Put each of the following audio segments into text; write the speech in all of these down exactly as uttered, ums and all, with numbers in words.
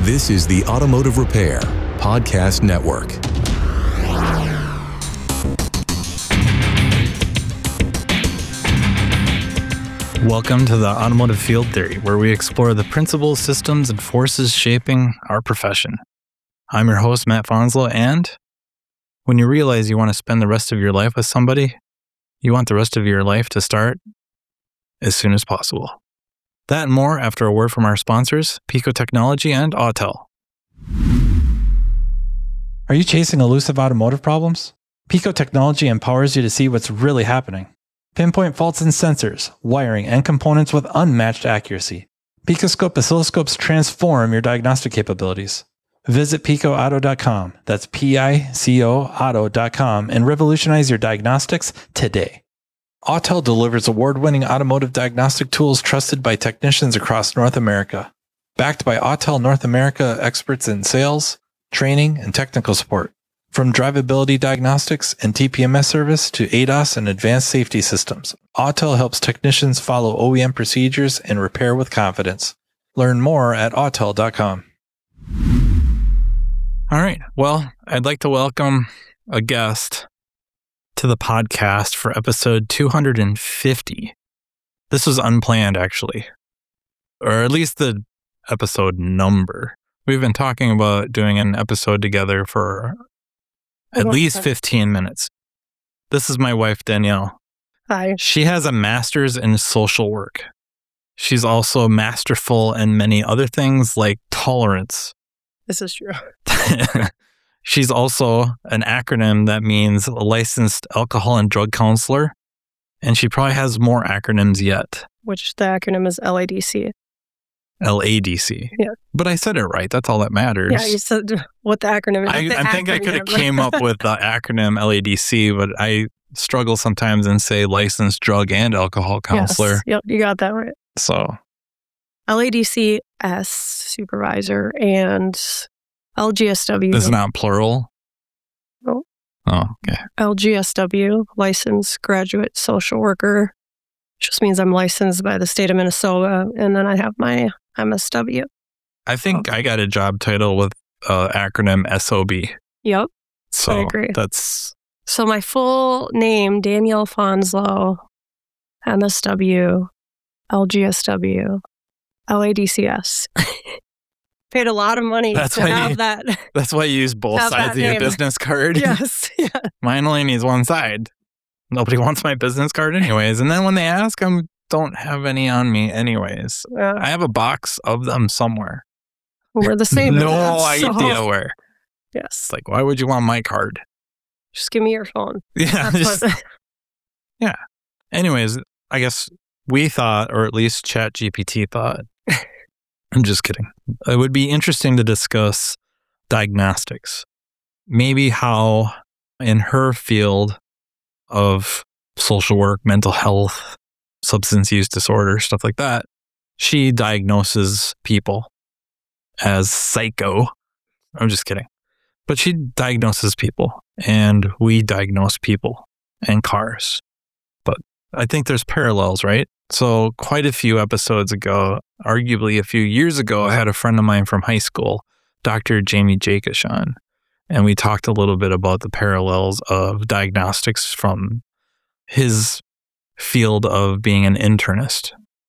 This is the Automotive Repair Podcast Network. Welcome to the Automotive Field Theory, where we explore the principles, systems, and forces shaping our profession. I'm your host, Matt Fonslow, and when you realize you want to spend the rest of your life with somebody, you want the rest of your life to start as soon as possible. That and more after a word from our sponsors, Pico Technology and Autel. Are you chasing elusive automotive problems? Pico Technology empowers you to see what's really happening. Pinpoint faults in sensors, wiring, and components with unmatched accuracy. Picoscope oscilloscopes transform your diagnostic capabilities. Visit pico auto dot com, that's P I C O auto dot com, and revolutionize your diagnostics today. Autel delivers award-winning automotive diagnostic tools trusted by technicians across North America. Backed by Autel North America experts in sales, training, and technical support. From drivability diagnostics and T P M S service to A D A S and advanced safety systems, Autel helps technicians follow O E M procedures and repair with confidence. Learn more at autel dot com. All right. Well, I'd like to welcome a guest to the podcast for episode two hundred fifty. This was unplanned, actually, or at least the episode number. We've been talking about doing an episode together for at least fifteen minutes. This is my wife, Danielle. Hi. She has a master's in social work. She's also masterful in many other things like tolerance. This is true. She's also an acronym that means licensed alcohol and drug counselor. And she probably has more acronyms yet. Which the acronym is L A D C. L A D C. Yeah. But I said it right. That's all that matters. Yeah, you said what the acronym is. I, the I think acronym. I could have came up with the acronym L A D C, but I struggle sometimes and say licensed drug and alcohol counselor. Yes. Yep, you got that right. So L A D C S supervisor and L G S W. It's not plural? No. Oh, okay. L G S W, licensed graduate social worker. Just means I'm licensed by the state of Minnesota, and then I have my M S W. I think I got a job title with uh, acronym S O B. Yep. So I agree. That's So my full name, Danielle Fonslow, M S W, L G S W, L A D C S. Paid a lot of money that's to have you, that. That's why you use both have sides of that your name. business card. Yes. Yeah. Mine only needs one side. Nobody wants my business card anyways. And then when they ask, I don't have any on me anyways. Uh, I have a box of them somewhere. we're the same. No that, so- idea where. Yes. It's like, why would you want my card? Just give me your phone. Yeah. That's Just, what, yeah. Anyways, I guess we thought, or at least ChatGPT thought, I'm just kidding. It would be interesting to discuss diagnostics. Maybe how in her field of social work, mental health, substance use disorder, stuff like that, she diagnoses people as psycho. I'm just kidding. But she diagnoses people, and we diagnose people and cars. But I think there's parallels, right? So quite a few episodes ago, arguably a few years ago, I had a friend of mine from high school, Doctor Jamie Jakish, on, and we talked a little bit about the parallels of diagnostics from his field of being an internist.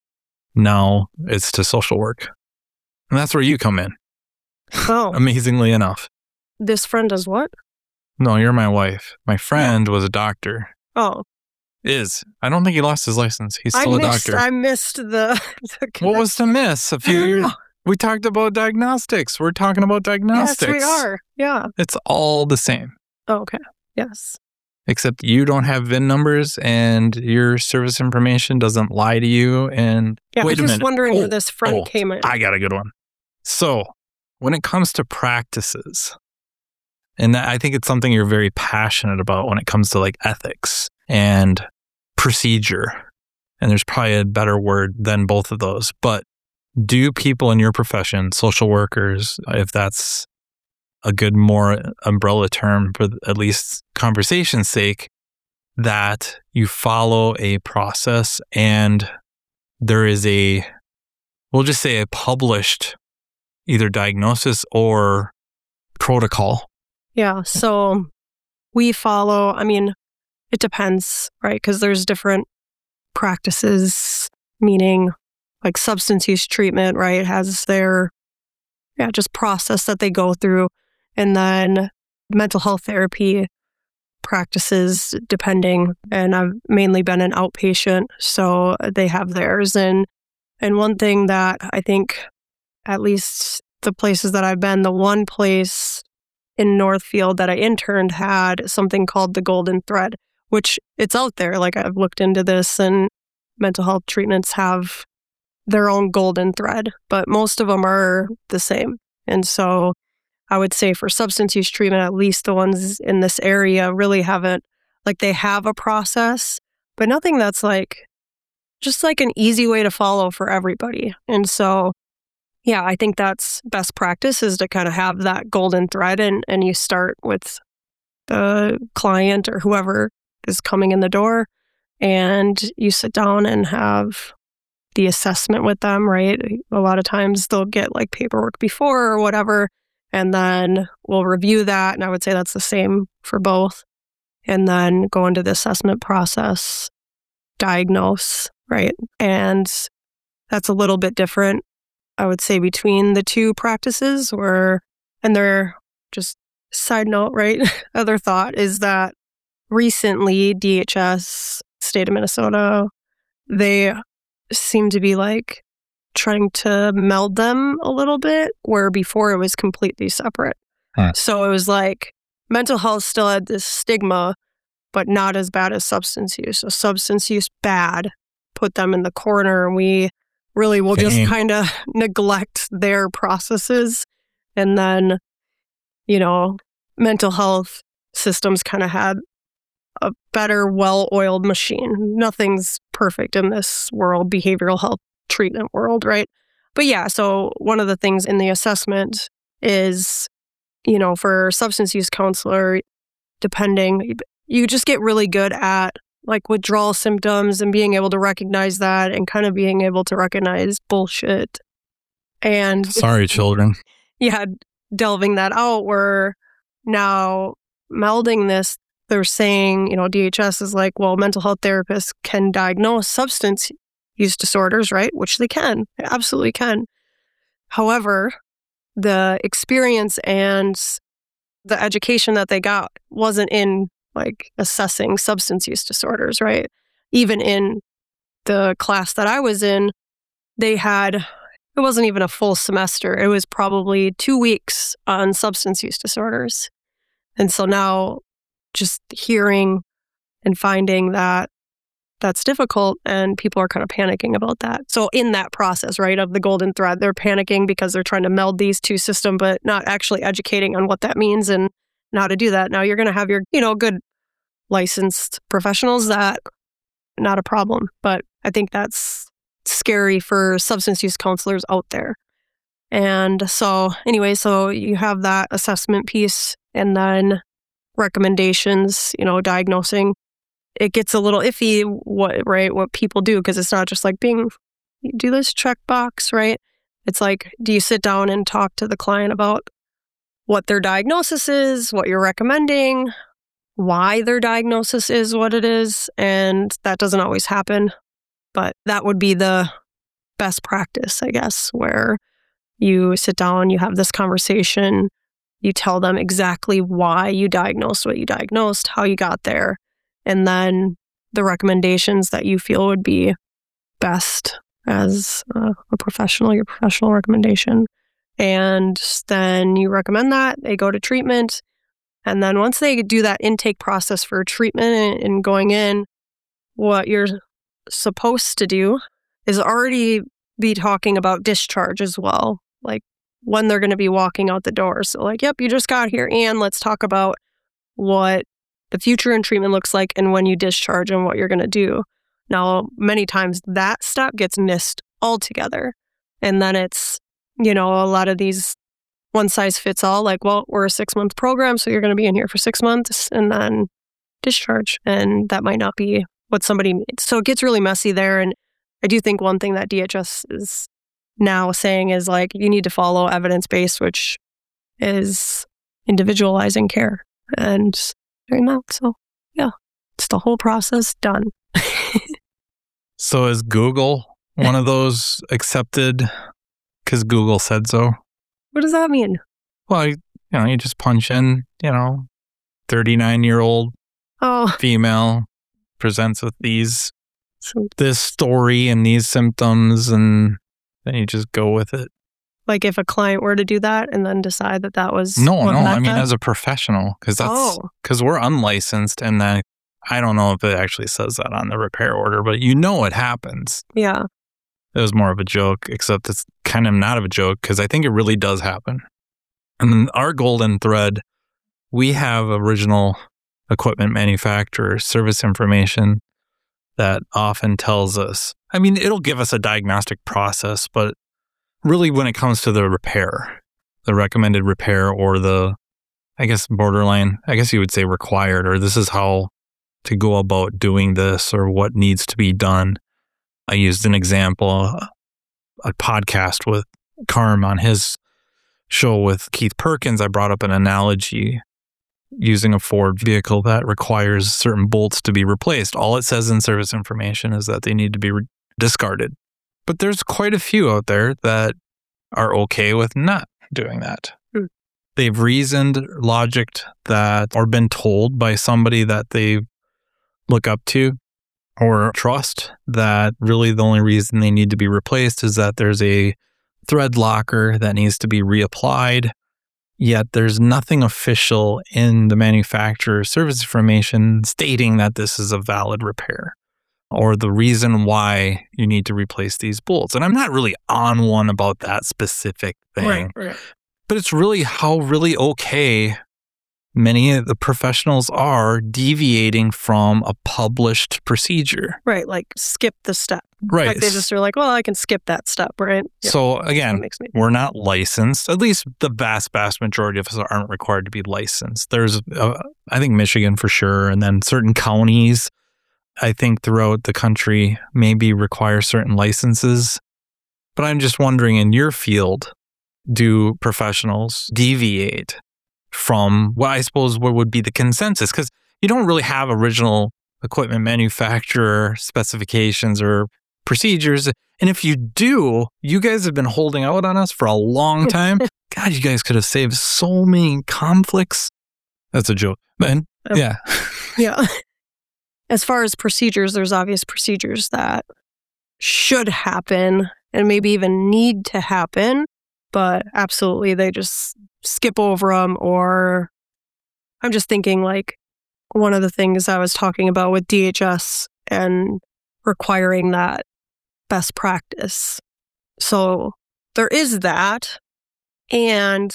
Now it's to social work. And that's where you come in, oh, amazingly enough. this friend does what? No, you're my wife. My friend was a doctor. Oh, Is. I don't think he lost his license. He's still I a missed, doctor. I missed the. the What was to miss? A few years. We talked about diagnostics. We're talking about diagnostics. Yes, we are. Yeah. It's all the same, Oh, okay. Yes. except you don't have V I N numbers and your service information doesn't lie to you. And Yeah, wait I'm a just minute. wondering Oh, where this friend oh, came in. I got a good one. So when it comes to practices, and I think it's something you're very passionate about when it comes to like ethics and procedure. And there's probably a better word than both of those. But do people in your profession, social workers, if that's a good, more umbrella term for at least conversation's sake, that you follow a process and there is a, we'll just say a published either diagnosis or protocol? Yeah. So we follow, I mean, it depends, right? Because there's different practices, meaning like substance use treatment, right? Has their, yeah, just process that they go through. And then mental health therapy practices, depending. And I've mainly been an outpatient, so they have theirs. And, and one thing that I think, at least the places that I've been, the one place in Northfield that I interned had something called the Golden Thread, which it's out there. Like I've looked into this, and mental health treatments have their own golden thread, but most of them are the same. And so I would say for substance use treatment, at least the ones in this area really haven't, like they have a process, but nothing that's like, just like an easy way to follow for everybody. And so, yeah, I think that's best practice is to kind of have that golden thread, and, and you start with the client or whoever is coming in the door, and you sit down and have the assessment with them, right? A lot of times they'll get like paperwork before or whatever, and then we'll review that. And I would say that's the same for both. And then go into the assessment process, diagnose, right? And that's a little bit different, I would say, between the two practices, where, and they're just side note, right? Other thought is that recently D H S, state of Minnesota, they seem to be like trying to meld them a little bit, where before it was completely separate. Huh. So it was like mental health still had this stigma, but not as bad as substance use. So substance use bad, put them in the corner, and we really will Dang. just kind of neglect their processes. And then, you know, mental health systems kind of had a better, well-oiled machine. Nothing's perfect in this world, behavioral health treatment world, right? But yeah, so one of the things in the assessment is, you know, for substance use counselor, depending, you just get really good at like withdrawal symptoms and being able to recognize that, and kind of being able to recognize bullshit. And sorry, children. Yeah, delving that out, where now melding this, they're saying, you know, D H S is like, well, mental health therapists can diagnose substance use disorders, right? Which they can, they absolutely can. However, the experience and the education that they got wasn't in like assessing substance use disorders, right? Even in the class that I was in, they had, it wasn't even a full semester. It was probably two weeks on substance use disorders. And so now just hearing and finding that that's difficult, and people are kind of panicking about that. So in that process, right, of the golden thread, they're panicking because they're trying to meld these two systems, but not actually educating on what that means and how to do that. Now you're going to have your, you know, good licensed professionals, that not a problem. But I think that's scary for substance use counselors out there. And so anyway, so you have that assessment piece, and then recommendations, you know, diagnosing. It gets a little iffy what, right, what people do, because it's not just like being, do this checkbox, right? It's like, do you sit down and talk to the client about what their diagnosis is, what you're recommending, why their diagnosis is what it is? And that doesn't always happen, but that would be the best practice, I guess, where you sit down, you have this conversation, you tell them exactly why you diagnosed what you diagnosed, how you got there, and then the recommendations that you feel would be best as a, a professional, your professional recommendation. And then you recommend that, they go to treatment. And then once they do that intake process for treatment and going in, what you're supposed to do is already be talking about discharge as well, like when they're going to be walking out the door. So like, yep, you just got here, and let's talk about what the future in treatment looks like and when you discharge and what you're going to do. Now, many times that step gets missed altogether. And then it's, you know, a lot of these one size fits all, like, well, we're a six month program, so you're going to be in here for six months and then discharge. And that might not be what somebody needs. So it gets really messy there. And I do think one thing that D H S is now saying is like, you need to follow evidence-based, which is individualizing care and doing that. So yeah, it's the whole process done. So is Google one of those accepted because Google said so? What does that mean? Well, you know, you just punch in, you know, thirty-nine-year-old Oh, female presents with these, so, this story and these symptoms, and then you just go with it. like if a client were to do that and then decide that that was No, what no, met I mean them? as a professional, because that's Oh. because we're unlicensed, and then I don't know if it actually says that on the repair order, but you know it happens. Yeah. It was more of a joke, except it's kind of not of a joke because I think it really does happen. And then our golden thread, we have original equipment manufacturer service information that often tells us, I mean, it'll give us a diagnostic process, but really when it comes to the repair, the recommended repair or the, I guess, borderline, I guess you would say required, or this is how to go about doing this or what needs to be done. I used an example, a podcast with Carm on his show with Keith Perkins. I brought up an analogy using a Ford vehicle that requires certain bolts to be replaced. All it says in service information is that they need to be re- discarded. But there's quite a few out there that are okay with not doing that. Mm. They've reasoned, logicked that, or been told by somebody that they look up to or trust that really the only reason they need to be replaced is that there's a thread locker that needs to be reapplied. Yet there's nothing official in the manufacturer's service information stating that this is a valid repair or the reason why you need to replace these bolts. And I'm not really on one about that specific thing, Right, right. but it's really how really okay many of the professionals are deviating from a published procedure. Right. Like skip the step. Right. Like they just are like, well, I can skip that step, right? Yeah, So that again, makes me. we're not licensed. At least the vast, vast majority of us aren't required to be licensed. There's, uh, I think, Michigan for sure. And then certain counties, I think, throughout the country maybe require certain licenses. But I'm just wondering, in your field, do professionals deviate from what I suppose what would be the consensus? Because you don't really have original equipment manufacturer specifications or procedures. And if you do, you guys have been holding out on us for a long time. God, you guys could have saved so many conflicts. That's a joke. But Um, yeah. Yeah. As far as procedures, there's obvious procedures that should happen and maybe even need to happen, but absolutely they just skip over them. Or I'm just thinking like one of the things I was talking about with D H S and requiring that best practice. So there is that. And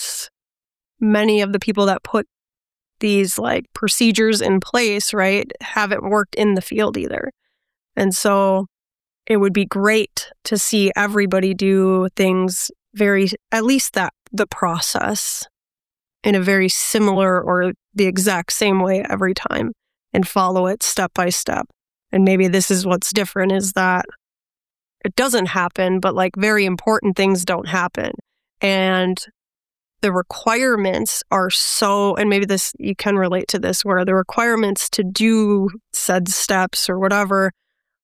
many of the people that put these like procedures in place, right, haven't worked in the field either. And so it would be great to see everybody do things very, at least that the process in a very similar or the exact same way every time and follow it step by step. And maybe this is what's different is that it doesn't happen, but like very important things don't happen. And the requirements are so, and maybe this, you can relate to this, where the requirements to do said steps or whatever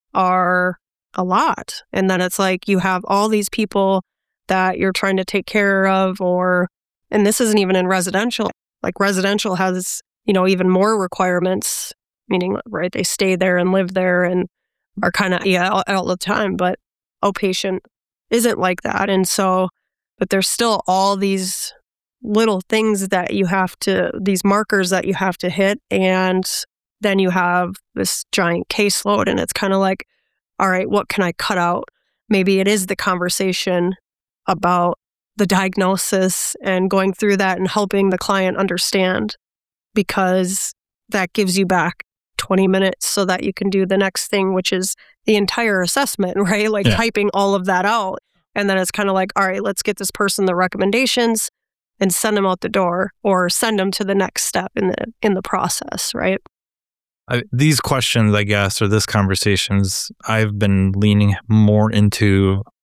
are a lot. And then it's like you have all these people that you're trying to take care of, or, and this isn't even in residential. Like residential has, you know, even more requirements, meaning, right, they stay there and live there and are kind of, yeah, all, all the time. But outpatient isn't like that. And so, but there's still all these little things that you have to, these markers that you have to hit. And then you have this giant caseload and it's kind of like, all right, what can I cut out? Maybe it is the conversation about the diagnosis and going through that and helping the client understand, because that gives you back twenty minutes so that you can do the next thing, which is the entire assessment, right? Like Yeah. typing all of that out. And then it's kind of like, all right, let's get this person the recommendations and send them out the door or send them to the next step in the in the process, right? I, these questions, I guess, or this conversations, I've been leaning more into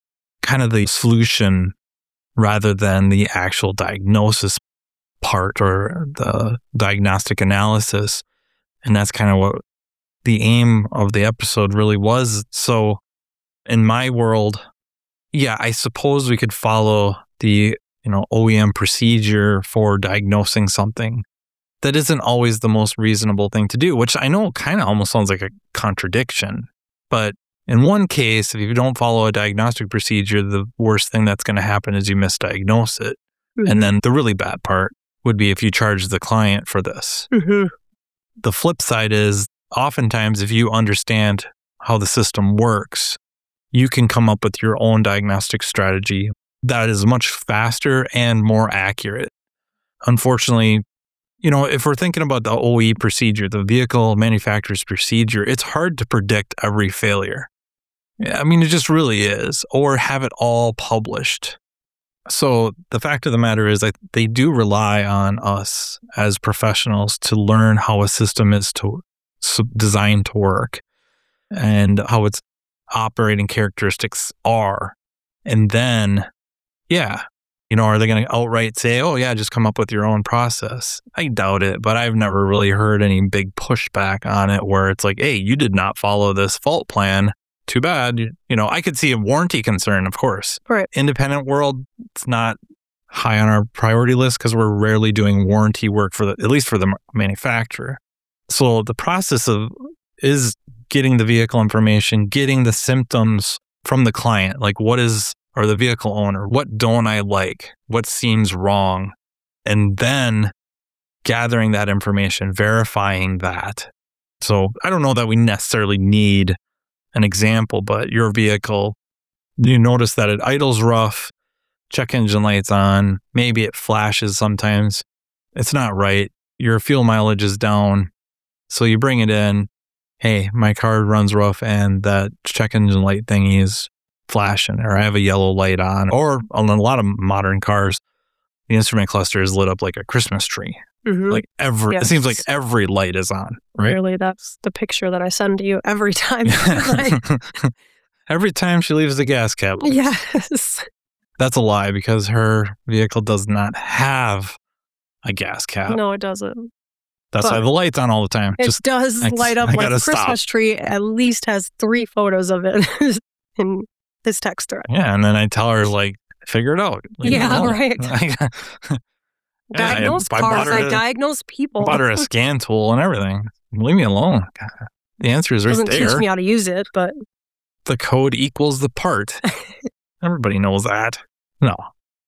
kind of the solution rather than the actual diagnosis part or the diagnostic analysis. And that's kind of what the aim of the episode really was. So in my world, yeah, I suppose we could follow the, you know, O E M procedure for diagnosing something. That isn't always the most reasonable thing to do, which I know kind of almost sounds like a contradiction. But in one case, if you don't follow a diagnostic procedure, the worst thing that's going to happen is you misdiagnose it. Mm-hmm. And then the really bad part would be if you charge the client for this. Mm-hmm. The flip side is oftentimes if you understand how the system works, you can come up with your own diagnostic strategy that is much faster and more accurate. Unfortunately, you know, if we're thinking about the O E procedure, the vehicle manufacturer's procedure, it's hard to predict every failure. I mean, it just really is, or have it all published. So the fact of the matter is that they do rely on us as professionals to learn how a system is to designed to work and how its operating characteristics are. And then, yeah, you know, are they going to outright say, oh, yeah, just come up with your own process? I doubt it, but I've never really heard any big pushback on it where it's like, hey, you did not follow this fault plan. Too bad. You know, I could see a warranty concern, of course. Right. Independent world, it's not high on our priority list because we're rarely doing warranty work for the, at least for the manufacturer. So the process of is getting the vehicle information, getting the symptoms from the client, like what is, or the vehicle owner, what don't I like? What seems wrong? And then gathering that information, verifying that. So I don't know that we necessarily need an example, but your vehicle, you notice that it idles rough, check engine light's on, maybe it flashes sometimes. It's not right. Your fuel mileage is down. So you bring it in. Hey, my car runs rough and that check engine light thingy is flashing, or I have a yellow light on. Or on a lot of modern cars, the instrument cluster is lit up like a Christmas tree. Mm-hmm. Like every, yes. It seems like every light is on, right? Really, that's the picture that I send to you every time. Every time she leaves the gas cap. Yes. That's a lie because her vehicle does not have a gas cap. No, it doesn't. That's but why the light's on all the time. It Just, does I, light up I like a Christmas stop. tree. At least has three photos of it in this text thread. Yeah, and then I tell her, like, figure it out. Leave yeah, it right. Yeah, diagnose I, cars, I, I diagnose people. I bought her a scan tool and everything. Leave me alone. God, the answer is right Doesn't there. Doesn't teach me how to use it, but... The code equals the part. Everybody knows that. No.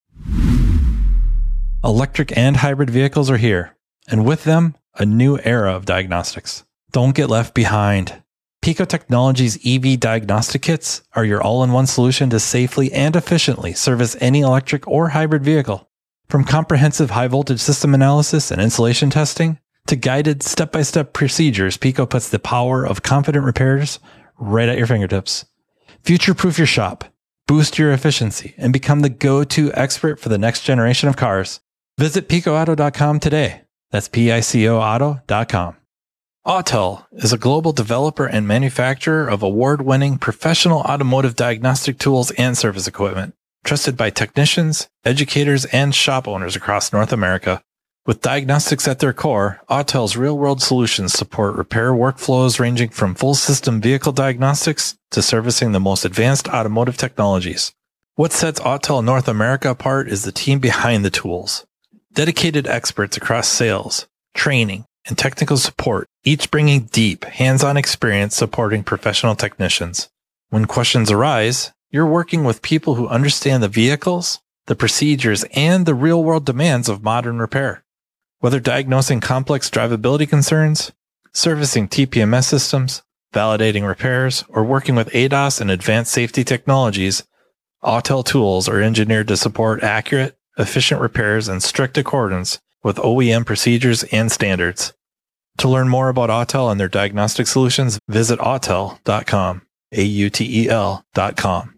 Electric and hybrid vehicles are here, and with them, a new era of diagnostics. Don't get left behind. Pico Technologies E V diagnostic kits are your all-in-one solution to safely and efficiently service any electric or hybrid vehicle. From comprehensive high-voltage system analysis and insulation testing to guided step-by-step procedures, Pico puts the power of confident repairs right at your fingertips. Future-proof your shop, boost your efficiency, and become the go-to expert for the next generation of cars. Visit pico auto dot com today. That's P I C O auto dot com. Autel is a global developer and manufacturer of award-winning professional automotive diagnostic tools and service equipment, trusted by technicians, educators, and shop owners across North America. With diagnostics at their core, Autel's real-world solutions support repair workflows ranging from full-system vehicle diagnostics to servicing the most advanced automotive technologies. What sets Autel North America apart is the team behind the tools. Dedicated experts across sales, training, and technical support, each bringing deep, hands-on experience supporting professional technicians. When questions arise, you're working with people who understand the vehicles, the procedures, and the real-world demands of modern repair. Whether diagnosing complex drivability concerns, servicing T P M S systems, validating repairs, or working with A D A S and advanced safety technologies, Autel tools are engineered to support accurate, efficient repairs in strict accordance with O E M procedures and standards. To learn more about Autel and their diagnostic solutions, visit autel dot com, A U T E L dot com.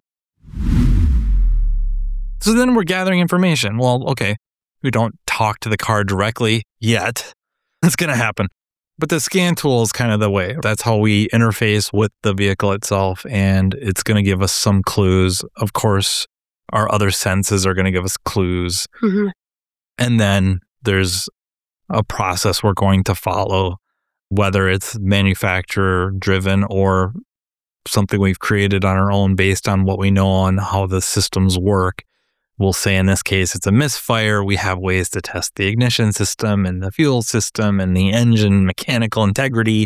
So then we're gathering information. Well, okay, we don't talk to the car directly yet. It's going to happen. But the scan tool is kind of the way. That's how we interface with the vehicle itself, and it's going to give us some clues. Of course, our other senses are going to give us clues. Mm-hmm. And then there's a process we're going to follow, whether it's manufacturer driven or something we've created on our own based on what we know on how the systems work. We'll say in this case, it's a misfire. We have ways to test the ignition system and the fuel system and the engine mechanical integrity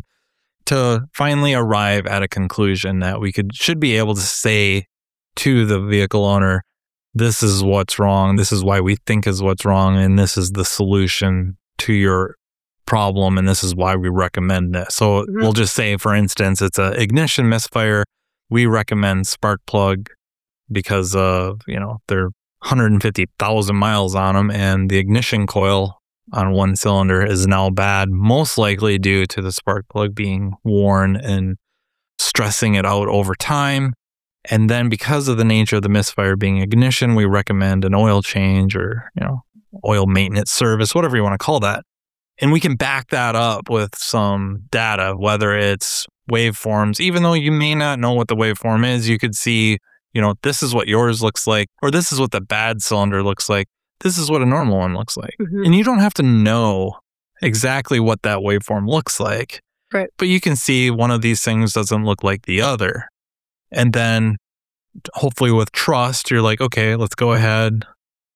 to finally arrive at a conclusion that we could should be able to say to the vehicle owner, this is what's wrong. This is why we think is what's wrong. And this is the solution to your problem. And this is why we recommend this. So mm-hmm. we'll just say, for instance, it's an ignition misfire. We recommend spark plug because of, you know, they're one hundred fifty thousand miles on them, and the ignition coil on one cylinder is now bad, most likely due to the spark plug being worn and stressing it out over time. And then because of the nature of the misfire being ignition, we recommend an oil change or, you know, oil maintenance service, whatever you want to call that. And we can back that up with some data, whether it's waveforms. Even though you may not know what the waveform is, you could see, you know, this is what yours looks like, or this is what the bad cylinder looks like. This is what a normal one looks like. Mm-hmm. And you don't have to know exactly what that waveform looks like. Right. But you can see one of these things doesn't look like the other. And then hopefully with trust, you're like, okay, let's go ahead.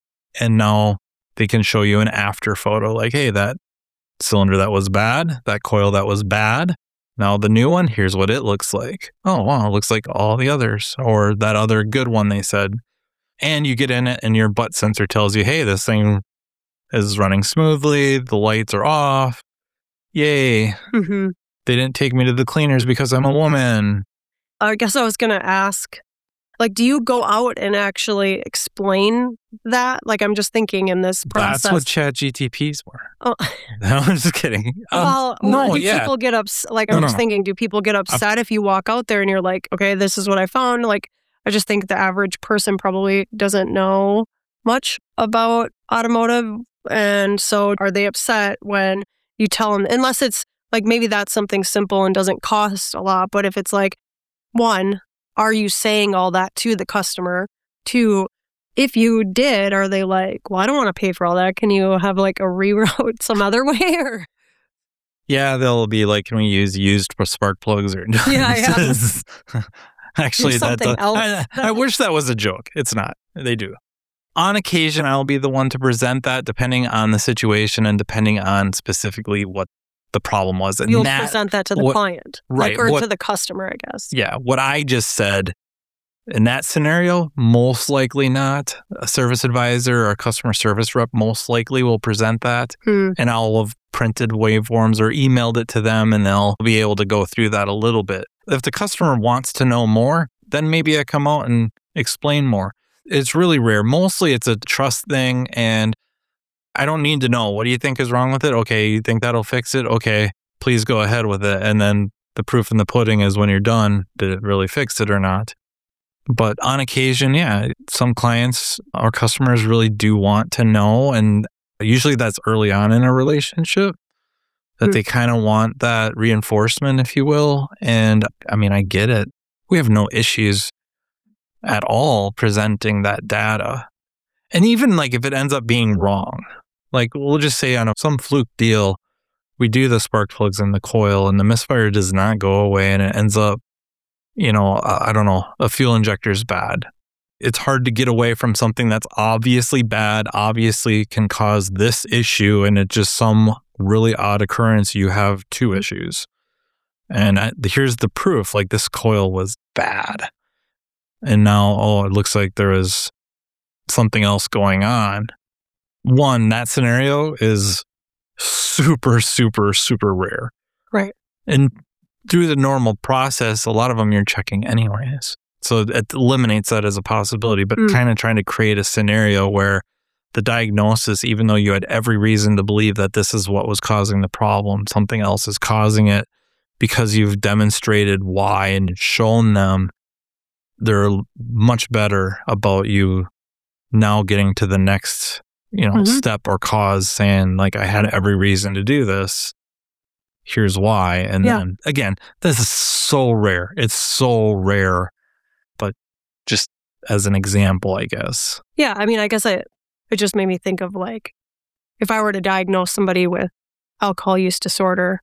And now they can show you an after photo like, hey, that cylinder that was bad, that coil that was bad. Now the new one, here's what it looks like. Oh, wow, it looks like all the others, or that other good one they said. And you get in it and your butt sensor tells you, hey, this thing is running smoothly. The lights are off. Yay. Mm-hmm. They didn't take me to the cleaners because I'm a woman. I guess I was going to ask, like, do you go out and actually explain that? Like, I'm just thinking in this process. That's what Chat G T Ps were. Oh. No, I'm just kidding. Um, well, no, do yeah. people get upset? Like, No, I'm no, just no. thinking, do people get upset if you walk out there and you're like, okay, this is what I found? Like, I just think the average person probably doesn't know much about automotive. And so are they upset when you tell them, unless it's like, maybe that's something simple and doesn't cost a lot. But if it's like, one, are you saying all that to the customer? Two, if you did, are they like, well, I don't want to pay for all that. Can you have like a reroute some other way? Or Yeah, they'll be like, can we use used for spark plugs? Or Yeah, yeah. Actually, that's something a, else. I, I wish that was a joke. It's not. They do. On occasion, I'll be the one to present that depending on the situation and depending on specifically what the problem was. And you'll that, present that to the what, client, right, like, or what, to the customer, I guess. Yeah, what I just said in that scenario, most likely not. A service advisor or a customer service rep most likely will present that. Hmm. And I'll have printed waveforms or emailed it to them, and they'll be able to go through that a little bit. If the customer wants to know more, then maybe I come out and explain more. It's really rare. Mostly it's a trust thing, and I don't need to know. What do you think is wrong with it? Okay, you think that'll fix it? Okay, please go ahead with it. And then the proof in the pudding is when you're done, did it really fix it or not? But on occasion, yeah, some clients or customers really do want to know. And usually that's early on in a relationship that mm. they kind of want that reinforcement, if you will. And I mean, I get it. We have no issues at all presenting that data. And even like if it ends up being wrong, like we'll just say on a, some fluke deal, we do the spark plugs in the coil and the misfire does not go away and it ends up, you know, I don't know, a fuel injector is bad. It's hard to get away from something that's obviously bad, obviously can cause this issue, and it's just some really odd occurrence. You have two issues. And I, here's the proof, like this coil was bad. And now, oh, it looks like there is something else going on. One, that scenario is super, super, super rare. Right. And through the normal process, a lot of them you're checking anyways. So it eliminates that as a possibility, but mm. kind of trying to create a scenario where the diagnosis, even though you had every reason to believe that this is what was causing the problem, something else is causing it because you've demonstrated why and shown them, they're much better about you now getting to the next, you know, mm-hmm. step or cause, saying like, I had every reason to do this. here's why. And Yeah. then again, this is so rare. It's so rare, but just as an example, I guess. Yeah. I mean, I guess it, it just made me think of like, if I were to diagnose somebody with alcohol use disorder,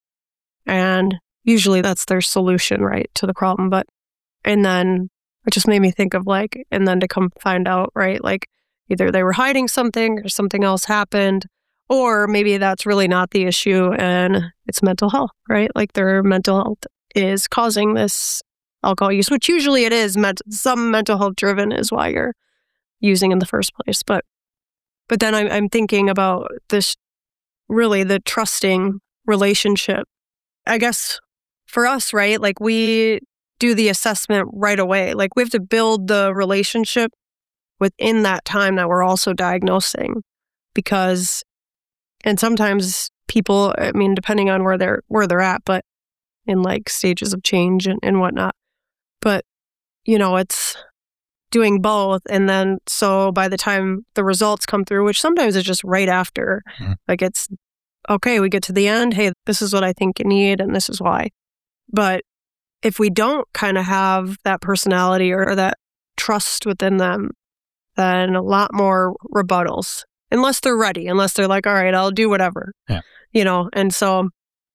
and usually that's their solution, right, to the problem. But, and then it just made me think of like, and then to come find out, right, like either they were hiding something or something else happened, or maybe that's really not the issue and it's mental health, right? Like their mental health is causing this alcohol use, which usually it is. Met- some mental health driven is why you're using in the first place. But but then I'm, I'm thinking about this, really the trusting relationship. I guess for us, right, like we do the assessment right away. Like we have to build the relationship within that time that we're also diagnosing, because, and sometimes people, I mean, depending on where they're where they're at, but in like stages of change and, and whatnot. But, you know, it's doing both. And then so by the time the results come through, which sometimes it's just right after, Mm. like it's, okay, we get to the end. Hey, this is what I think you need and this is why. But if we don't kind of have that personality or, or that trust within them, then a lot more rebuttals, unless they're ready, unless they're like, all right, I'll do whatever, Yeah. you know? And so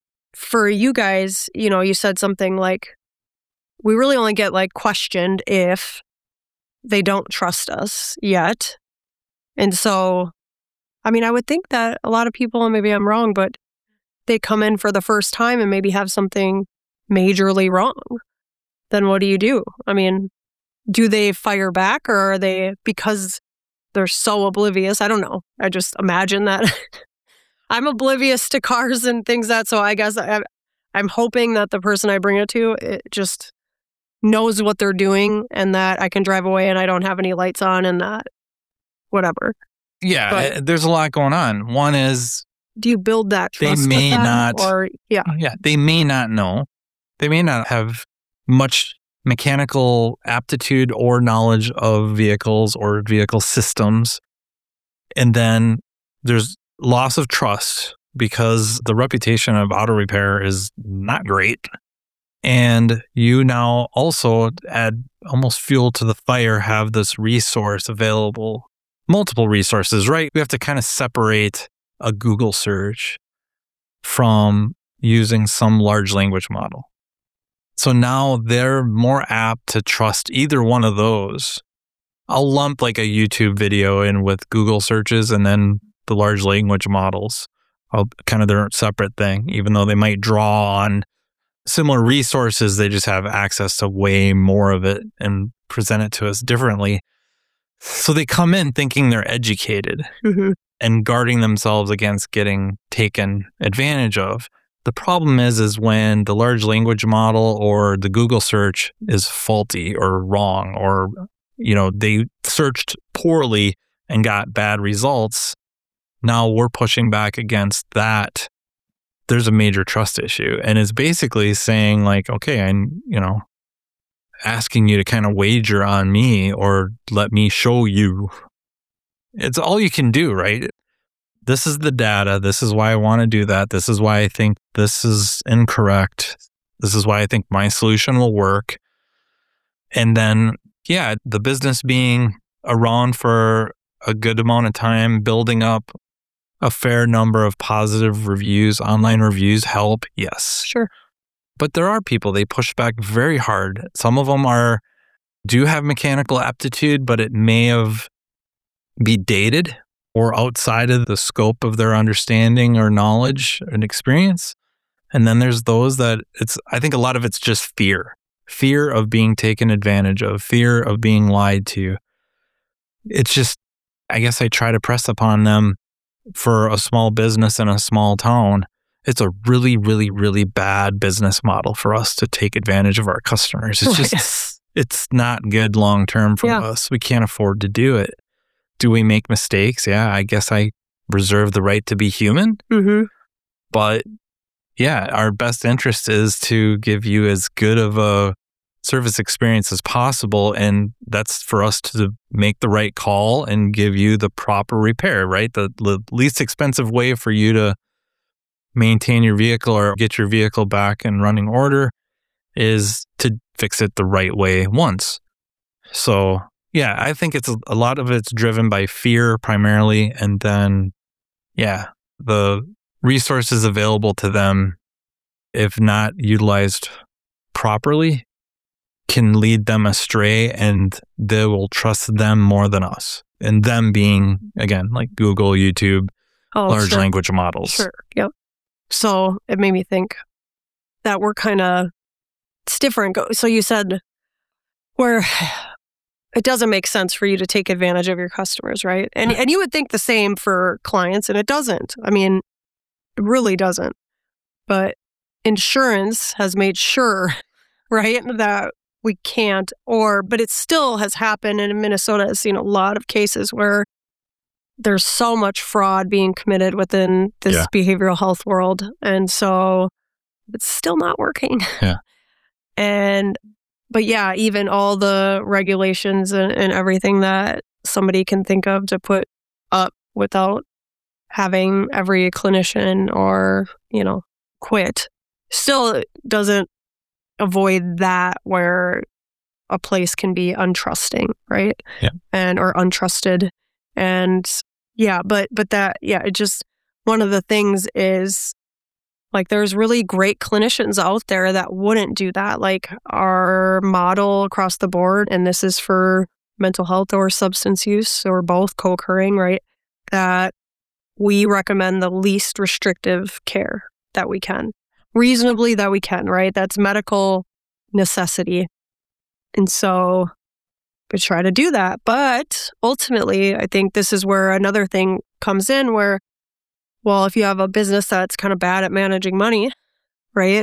for you guys, you know, you said something like, we really only get like questioned if they don't trust us yet. And so, I mean, I would think that a lot of people, and maybe I'm wrong, but they come in for the first time and maybe have something majorly wrong. Then what do you do? I mean, do they fire back, or are they, because they're so oblivious? I don't know. I just imagine that I'm oblivious to cars and things that, so I guess I, I'm hoping that the person I bring it to, it just knows what they're doing and that I can drive away and I don't have any lights on and that whatever. Yeah, But- uh, there's a lot going on. One is Do you build that They trust may with them? not- Or, yeah. yeah, they may not know. They may not have much mechanical aptitude or knowledge of vehicles or vehicle systems. And then there's loss of trust because the reputation of auto repair is not great. And you now also add almost fuel to the fire, have this resource available, multiple resources, right? We have to kind of separate a Google search from using some large language model. So now they're more apt to trust either one of those. I'll lump like a YouTube video in with Google searches, and then the large language models, I'll kind of their separate thing, even though they might draw on similar resources. They just have access to way more of it and present it to us differently. So they come in thinking they're educated Mm-hmm. and guarding themselves against getting taken advantage of. The problem is, is when the large language model or the Google search is faulty or wrong, or, you know, they searched poorly and got bad results. Now we're pushing back against that. There's a major trust issue. And it's basically saying like, okay, I'm, you know, asking you to kind of wager on me or let me show you. It's all you can do, right? This is the data. This is why I want to do that. This is why I think this is incorrect. This is why I think my solution will work. And then, yeah, the business being around for a good amount of time, building up a fair number of positive reviews, online reviews help, yes. Sure. But there are people, they push back very hard. Some of them are, do have mechanical aptitude, but it may have be dated or outside of the scope of their understanding or knowledge and experience. And then there's those that it's, I think a lot of it's just fear, fear of being taken advantage of, fear of being lied to. It's just, I guess I try to press upon them for a small business in a small town. It's a really, really, really bad business model for us to take advantage of our customers. It's just, Yes. it's not good long term for Yeah. us. We can't afford to do it. Do we make mistakes? Yeah, I guess I reserve the right to be human. Mm-hmm. But yeah, our best interest is to give you as good of a service experience as possible. And that's for us to make the right call and give you the proper repair, right? The, the least expensive way for you to maintain your vehicle or get your vehicle back in running order is to fix it the right way once. So yeah, I think it's a, a lot of it's driven by fear primarily. And then, yeah, the resources available to them, if not utilized properly, can lead them astray, and they will trust them more than us. And them being, again, like Google, YouTube, oh, large sure. language models. Sure. Yep. So it made me think that we're kind of, it's different. So you said where it doesn't make sense for you to take advantage of your customers, right? And and you would think the same for clients, and it doesn't. I mean, it really doesn't. But insurance has made sure, right, that we can't, or, but it still has happened. And in Minnesota, I've seen a lot of cases where there's so much fraud being committed within this yeah. behavioral health world. And so it's still not working. Yeah. And, but yeah, even all the regulations and, and everything that somebody can think of to put up without having every clinician or, you know, quit still doesn't avoid that where a place can be untrusting, right? Yeah. And, or untrusted. And yeah, but, but that, yeah, it just, one of the things is like, there's really great clinicians out there that wouldn't do that. Like our model across the board, and this is for mental health or substance use or both co-occurring, right? That we recommend the least restrictive care that we can, reasonably that we can, right? That's medical necessity. And so we try to do that. But ultimately, I think this is where another thing comes in where, well, if you have a business that's kind of bad at managing money, right?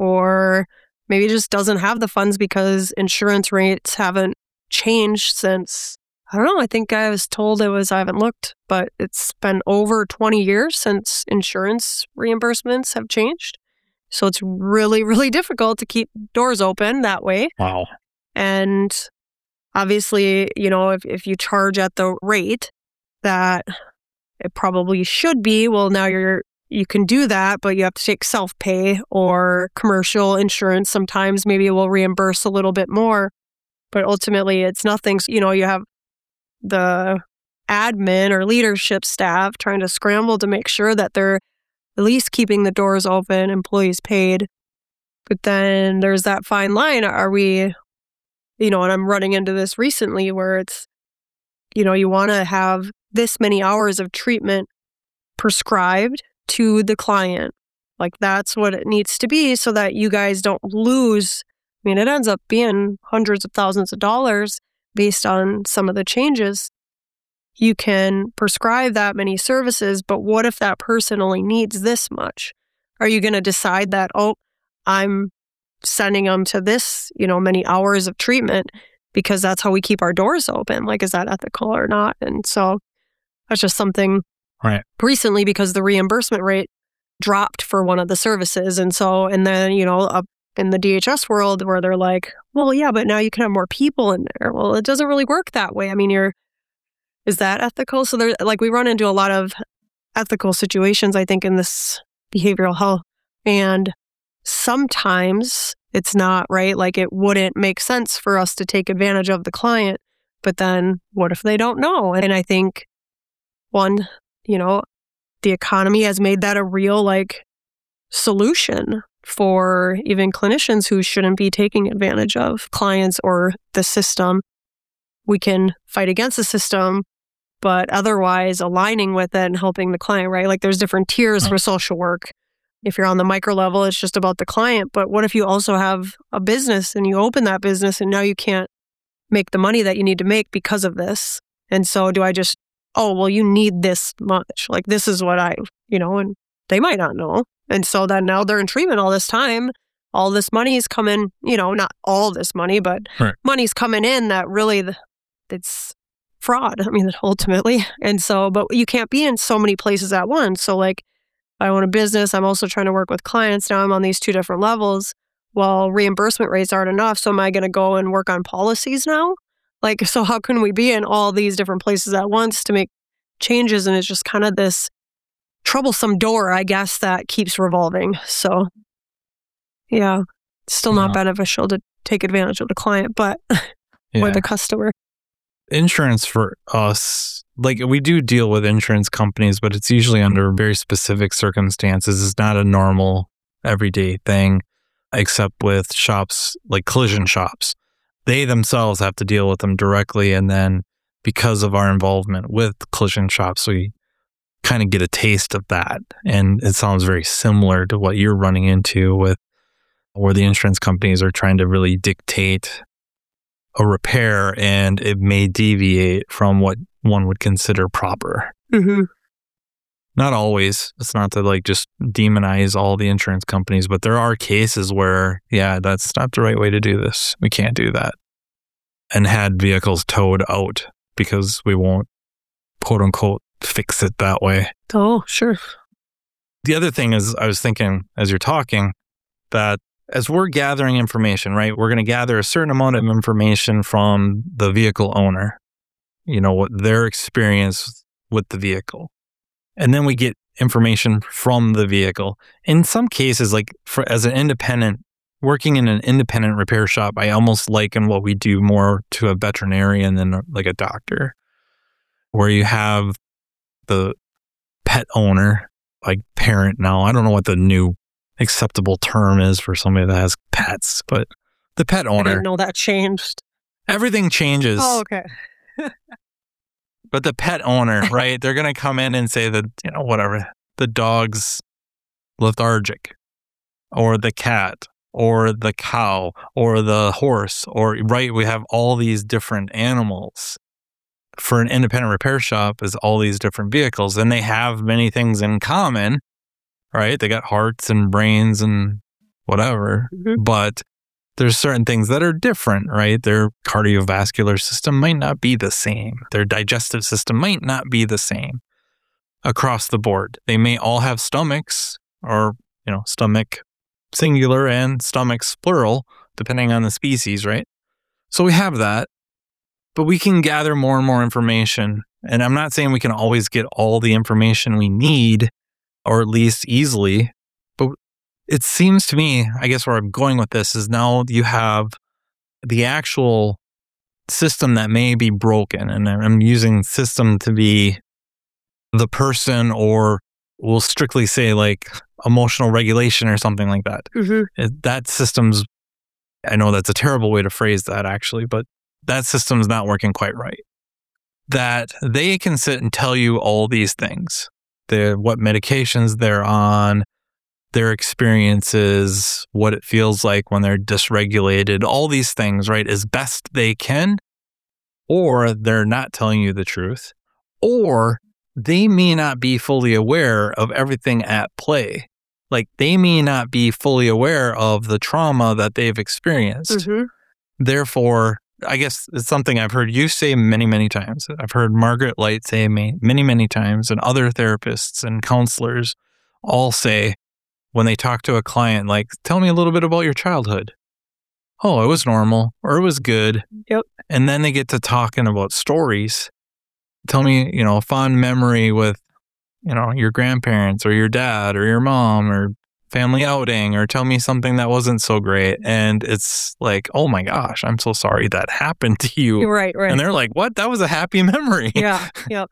Or maybe just doesn't have the funds because insurance rates haven't changed since, I don't know, I think I was told it was, I haven't looked, but it's been over twenty years since insurance reimbursements have changed. So it's really, really difficult to keep doors open that way. Wow. And obviously, you know, if, if you charge at the rate that it probably should be, well, now you're, you can do that, but you have to take self-pay or commercial insurance. Sometimes maybe it will reimburse a little bit more, but ultimately it's nothing. So, you know, you have the admin or leadership staff trying to scramble to make sure that they're at least keeping the doors open, employees paid. But then there's that fine line. Are we, you know, and I'm running into this recently where it's, you know, you want to have this many hours of treatment prescribed to the client. Like that's what it needs to be so that you guys don't lose. I mean, it ends up being hundreds of thousands of dollars based on some of the changes. You can prescribe that many services, but what if that person only needs this much? Are you going to decide that, oh, I'm sending them to this, you know, many hours of treatment because that's how we keep our doors open? Like, is that ethical or not? And so that's just something right. recently because the reimbursement rate dropped for one of the services. And so, and then, you know, up in the D H S world where they're like, well, yeah, but now you can have more people in there. Well, it doesn't really work that way. I mean, you're, is that ethical? So there, like we run into a lot of ethical situations, I think, in this behavioral health. And sometimes it's not, right? Like it wouldn't make sense for us to take advantage of the client. But then what if they don't know? And I think one, you know, the economy has made that a real like solution for even clinicians who shouldn't be taking advantage of clients or the system. We can fight against the system, but otherwise aligning with it and helping the client, right? Like there's different tiers for social work. If you're on the micro level, it's just about the client. But what if you also have a business and you open that business and now you can't make the money that you need to make because of this? And so do I just, oh, well, you need this much. Like this is what I, you know, and they might not know. And so then now they're in treatment all this time. All this money is coming, you know, not all this money, but right. money's coming in that really, the, it's fraud. I mean, ultimately. And so, but you can't be in so many places at once. So like, I own a business. I'm also trying to work with clients. Now I'm on these two different levels. Well, reimbursement rates aren't enough. So am I going to go and work on policies now? Like, so how can we be in all these different places at once to make changes? And it's just kind of this troublesome door, I guess, that keeps revolving. So, yeah, still not Yeah. beneficial to take advantage of the client, but Yeah. or the customer. Insurance for us, like we do deal with insurance companies, but it's usually under very specific circumstances. It's not a normal everyday thing, except with shops like collision shops. They themselves have to deal with them directly. And then because of our involvement with collision shops, we kind of get a taste of that. And it sounds very similar to what you're running into with where the insurance companies are trying to really dictate a repair, and it may deviate from what one would consider proper. Mm-hmm. Not always. It's not to like just demonize all the insurance companies, but there are cases where, yeah, that's not the right way to do this. We can't do that. And had vehicles towed out because we won't, quote unquote, fix it that way. Oh, sure. The other thing is, I was thinking as you're talking that as we're gathering information, right, we're going to gather a certain amount of information from the vehicle owner, you know, what their experience with the vehicle. And then we get information from the vehicle. In some cases, like for, as an independent, working in an independent repair shop, I almost liken what we do more to a veterinarian than a, like a doctor, where you have the pet owner, like parent now. I don't know what the new acceptable term is for somebody that has pets, but the pet I owner, didn't know that changed. everything changes. Oh, okay. But the pet owner, right? They're going to come in and say that, you know, whatever, the dog's lethargic, or the cat, or the cow, or the horse, or, right? We have all these different animals. For an independent repair shop is all these different vehicles, and they have many things in common, right? They got hearts and brains and whatever, Mm-hmm. but there's certain things that are different, right? Their cardiovascular system might not be the same. Their digestive system might not be the same across the board. They may all have stomachs, or, you know, stomach singular and stomachs plural, depending on the species, right? So we have that, but we can gather more and more information. And I'm not saying we can always get all the information we need, or at least easily, but it seems to me, I guess where I'm going with this is now you have the actual system that may be broken. And I'm using system to be the person, or we'll strictly say like emotional regulation or something like that. Mm-hmm. It, that system's, I know that's a terrible way to phrase that actually, but that system's not working quite right. That they can sit and tell you all these things, the what medications they're on, their experiences, what it feels like when they're dysregulated, all these things, right, as best they can, or they're not telling you the truth, or they may not be fully aware of everything at play. Like they may not be fully aware of the trauma that they've experienced. Mm-hmm. Therefore, I guess it's something I've heard you say many, many times. I've heard Margaret Light say many, many times, and other therapists and counselors all say, when they talk to a client, like, tell me a little bit about your childhood. Oh, it was normal, or it was good. Yep. And then they get to talking about stories. Tell me, you know, a fond memory with, you know, your grandparents or your dad or your mom or family outing, or tell me something that wasn't so great. And it's like, oh my gosh, I'm so sorry that happened to you. Right, right. And they're like, what? That was a happy memory. Yeah, yep.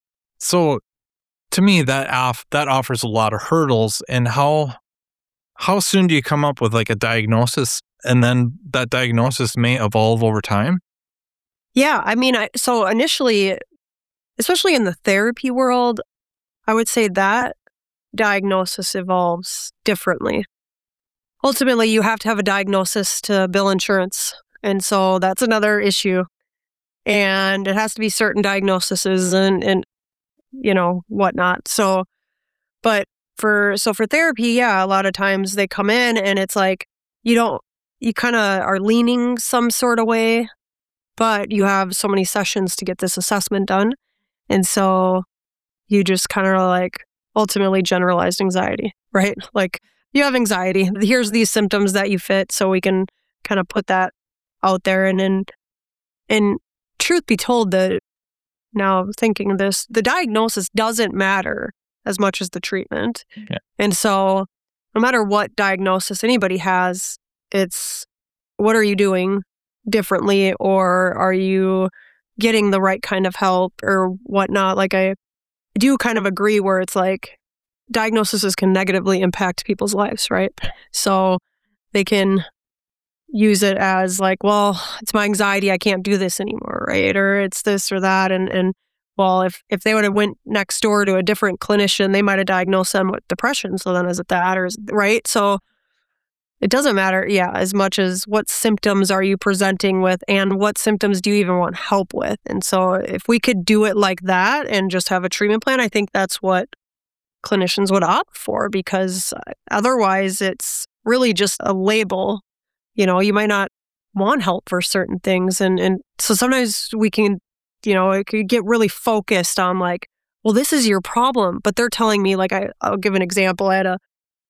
So to me, that off that offers a lot of hurdles. And how how soon do you come up with like a diagnosis, and then that diagnosis may evolve over time? Yeah, I mean, I, so initially, especially in the therapy world, I would say that diagnosis evolves differently. Ultimately, you have to have a diagnosis to bill insurance. And so that's another issue. And it has to be certain diagnoses and, and you know, whatnot. So, but for, so for therapy, yeah, a lot of times they come in and it's like, you don't, you kind of are leaning some sort of way, but you have so many sessions to get this assessment done. And so you just kind of like ultimately generalized anxiety, right? Like you have anxiety. Here's these symptoms that you fit, so we can kind of put that out there. And then, and truth be told, the now thinking of this, the diagnosis doesn't matter as much as the treatment. Yeah. And so no matter what diagnosis anybody has, it's what are you doing differently, or are you getting the right kind of help or whatnot? Like I do kind of agree where it's like diagnoses can negatively impact people's lives, right? So they can use it as like, well, it's my anxiety, I can't do this anymore, right? Or it's this or that. And, and well, if, if they would have went next door to a different clinician, they might have diagnosed them with depression. So then is it that or is, right? So it doesn't matter, yeah, as much as what symptoms are you presenting with and what symptoms do you even want help with. And so if we could do it like that and just have a treatment plan, I think that's what clinicians would opt for, because otherwise it's really just a label. You know, you might not want help for certain things. And, and so sometimes we can, you know, it could get really focused on like, well, this is your problem. But they're telling me, like, I, I'll give an example. I had a,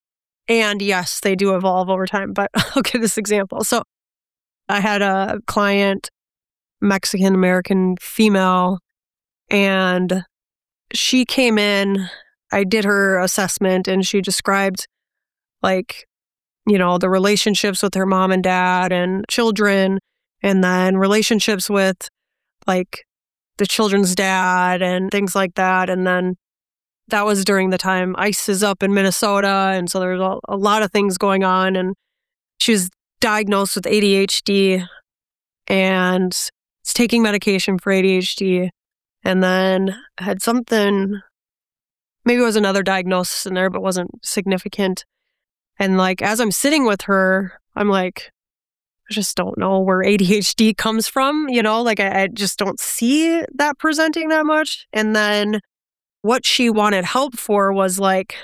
and yes, they do evolve over time, but I'll give this example. So I had a client, Mexican-American female, and she came in, I did her assessment, and she described like, you know, the relationships with her mom and dad and children, and then relationships with like the children's dad and things like that. And then that was during the time ICE is up in Minnesota. And so there's a, a lot of things going on. And she was diagnosed with A D H D and is taking medication for A D H D. And then had something, maybe it was another diagnosis in there, but wasn't significant. And like, as I'm sitting with her, I'm like, I just don't know where A D H D comes from. You know, like I, I just don't see that presenting that much. And then what she wanted help for was like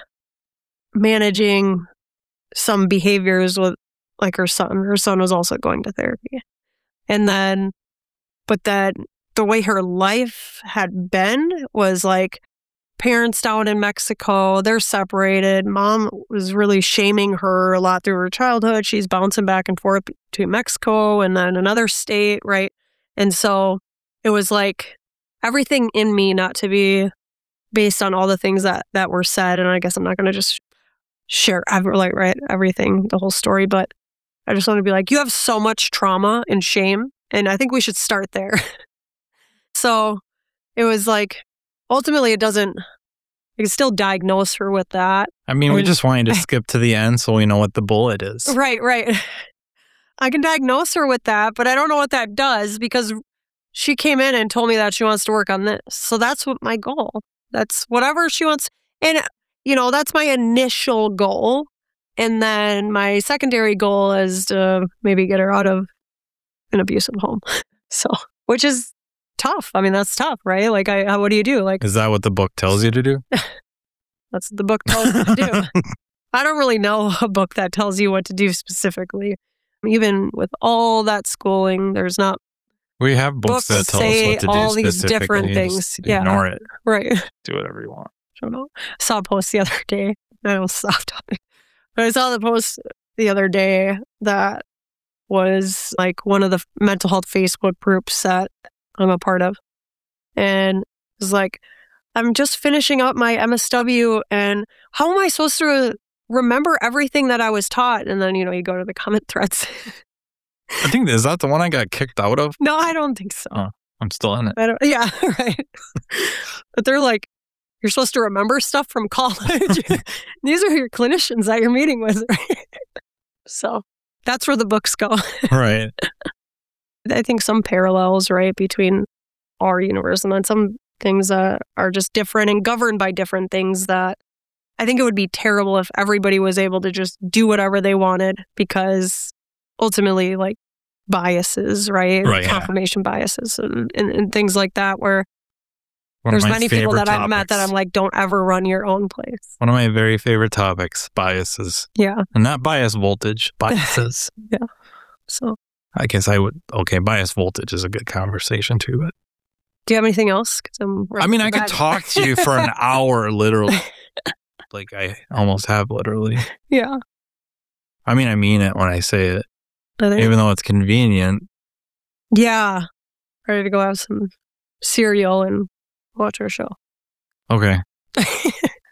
managing some behaviors with like her son. Her son was also going to therapy. And then, but then the way her life had been was like parents down in Mexico, they're separated. Mom was really shaming her a lot through her childhood. She's bouncing back and forth to Mexico and then another state, right? And so it was like everything in me not to be based on all the things that, that were said. And I guess I'm not going to just share ever, like, right, everything, the whole story, but I just want to be like, you have so much trauma and shame, and I think we should start there. So it was like, ultimately it doesn't, I can still diagnose her with that. I mean, and, we just want you to skip to the end so we know what the bullet is. Right, right. I can diagnose her with that, but I don't know what that does because she came in and told me that she wants to work on this. So that's what my goal. That's whatever she wants. And, you know, that's my initial goal. And then my secondary goal is to maybe get her out of an abusive home. So, which is tough. I mean, that's tough, right? Like, I, what do you do? Like, is that what the book tells you to do? That's what the book tells you to do. I don't really know a book that tells you what to do specifically. Even with all that schooling, there's not We have books, books that tell us what to do all these specifically. different things. Just Yeah. ignore it. right. Do whatever you want. I don't know. I saw a post the other day. I don't stop talking. But I saw the post the other day that was like one of the mental health Facebook groups that I'm a part of. And it was like, I'm just finishing up my M S W and how am I supposed to remember everything that I was taught? And then, you know, you go to the comment threads. I think, is that the one I got kicked out of? No, I don't think so. Oh, I'm still in it. I don't, yeah, right. But they're like, you're supposed to remember stuff from college. These are your clinicians that you're meeting with, right? So that's where the books go. Right. I think some parallels, right, between our universe and then some things that are just different and governed by different things that I think it would be terrible if everybody was able to just do whatever they wanted because ultimately, like, biases, right? Right, Confirmation yeah. biases and, and, and things like that where One there's of my many people favorite that I've met that I'm like, don't ever run your own place. One of my very favorite topics, biases. Yeah. And not bias voltage, biases. Yeah. So I guess I would, okay, bias voltage is a good conversation too, but. Do you have anything else? 'Cause I'm I mean, I could talk to you for an hour, literally. Like I almost have literally. Yeah. I mean, I mean it when I say it, I think, even though it's convenient. yeah. Ready to go have some cereal and watch our show. Okay.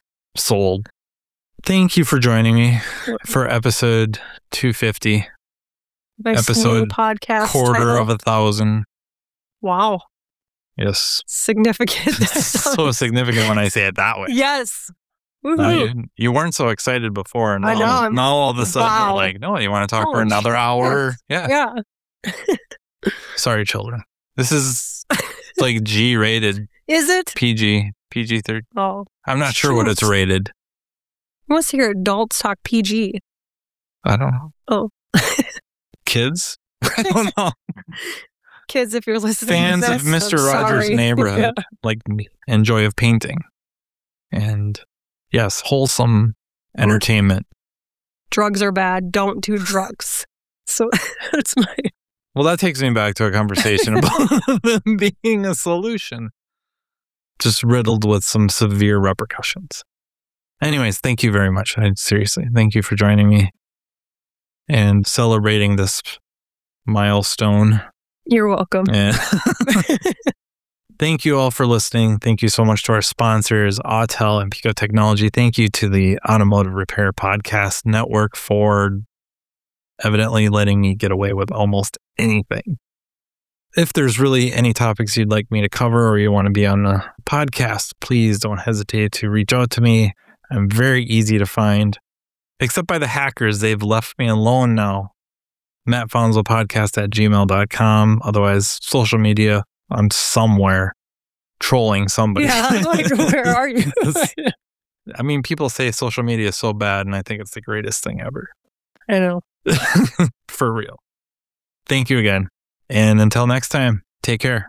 sold. Thank you for joining me for episode two fifty. Nice Episode new podcast Quarter title. of a thousand. Wow. Yes. Significant. So significant when I say it that way. Yes. Now, Woohoo. you, you weren't so excited before. And I now, know, I'm- now all of a sudden wow. you're like, no, you want to talk for Oh, another hour? Yeah. Yeah. Sorry, children. This is like G rated, Is it? P G, P G thirteen. Oh. I'm not sure what it's Shoot. rated. Who wants to hear adults talk P G? I don't know. Oh. Kids? I don't know. Kids, if you're listening Fans to of this, Mister I'm Rogers' sorry. Neighborhood, Yeah. like me, and Joy of Painting. And yes, wholesome entertainment. Drugs are bad. Don't do drugs. So that's my... Well, that takes me back to a conversation about them being a solution, just riddled with some severe repercussions. Anyways, thank you very much. I, seriously, thank you for joining me and celebrating this milestone. You're welcome. And thank you all for listening. Thank you so much to our sponsors, Autel and Pico Technology. Thank you to the Automotive Repair Podcast Network for evidently letting me get away with almost anything. If there's really any topics you'd like me to cover or you want to be on a podcast, please don't hesitate to reach out to me. I'm very easy to find. Except by the hackers, they've left me alone now. Matt Fonzo Podcast at gmail dot com. Otherwise, social media, I'm somewhere trolling somebody. Yeah, like, where are you? I mean, people say social media is so bad, and I think it's the greatest thing ever. I know. For real. Thank you again. And until next time, take care.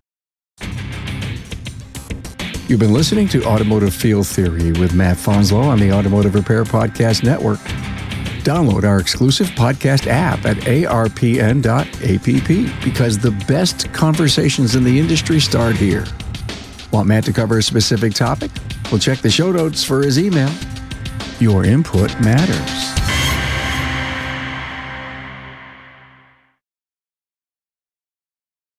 You've been listening to Automotive Field Theory with Matt Fonslow on the Automotive Repair Podcast Network. Download our exclusive podcast app at A R P N dot app because the best conversations in the industry start here. Want Matt to cover a specific topic? Well, check the show notes for his email. Your input matters.